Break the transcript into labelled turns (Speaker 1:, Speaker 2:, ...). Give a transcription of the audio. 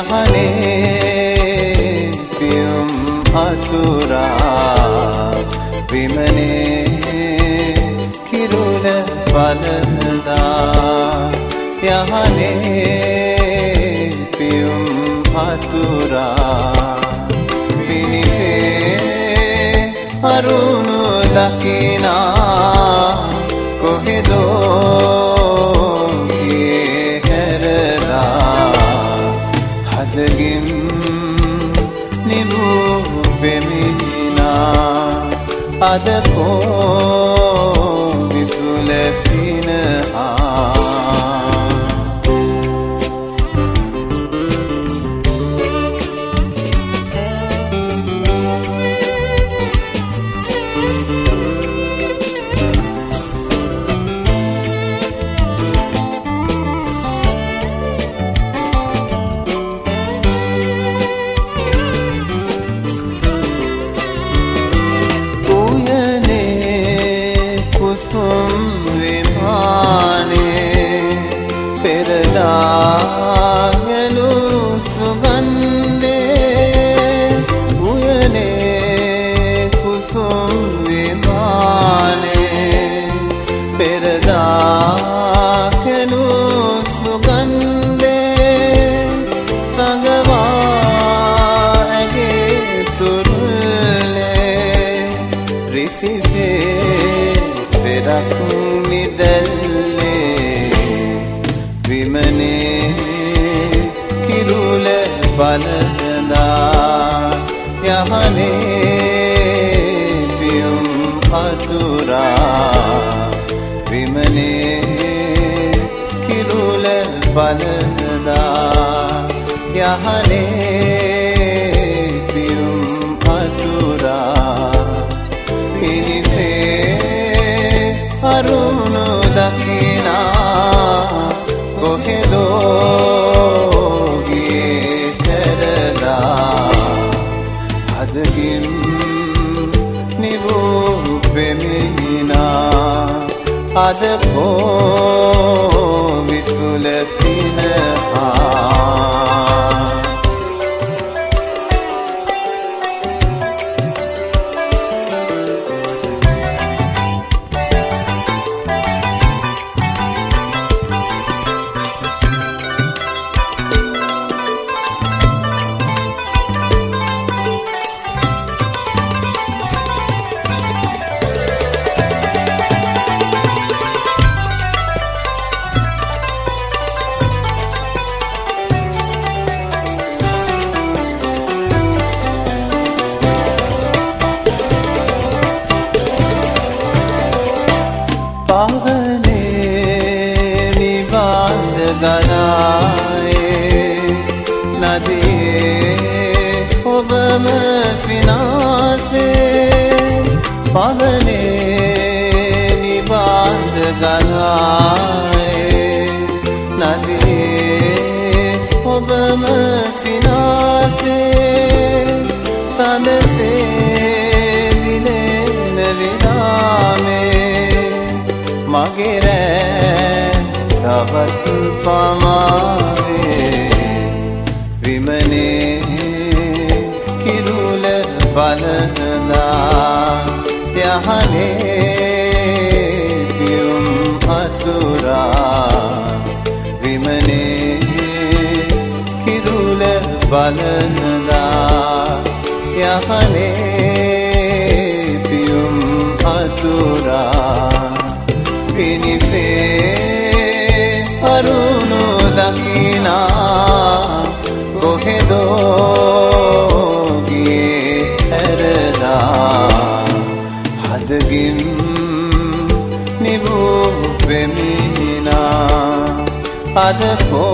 Speaker 1: යහනේ පියුම් අතුරා විමනේ කිරුල බලනදා යහනේ පියුම් අතුරා විනිසේ අරුණු දකිනා කොහෙදෝ ගියේ හැරලා හදගින් නිබූ පෙමිනා අද කෝ විසුල සිනහා ගෙලු සුගන්ධේ උයනේ කුසුම් විමානේ පෙරදා ගෙලු සුගන්ධේ සංගවා ඇගේ තුරුල්ලේ රිසිසේ සෙරක් මිදල්ලේ විමනේ කිරුල බලනදා යහනේ පියුම් අතුරා විමනේ කිරුල බලනදා යහනේ පියුම් අතුරා පිනිසේ අරුණු දකිනා කොහෙදෝ ගියේ හැරලා හදගින් නිවූ පෙමිනා අද කෝ විසුල සිනහා පාවනේ නිබන්ද ගනායේ නදියේ ඔබම විනාසේ පාවනේ නිබන්ද ගනායේ නදියේ ඔබම විනාසේ සඳසේ විලෙන විරාමේ මගේ රෑ තවත් පමාවේ විමනේ කිරුල බලනදා යහනේ පියුම් අතුරා විමනේ කිරුල බලනදා යහනේ පියුම් අතුරා පිනිසේ අරුණු දකිනා කොහෙදෝ ගියේ හැරලා හදගින් නිවූ පෙමිනා අද කෝ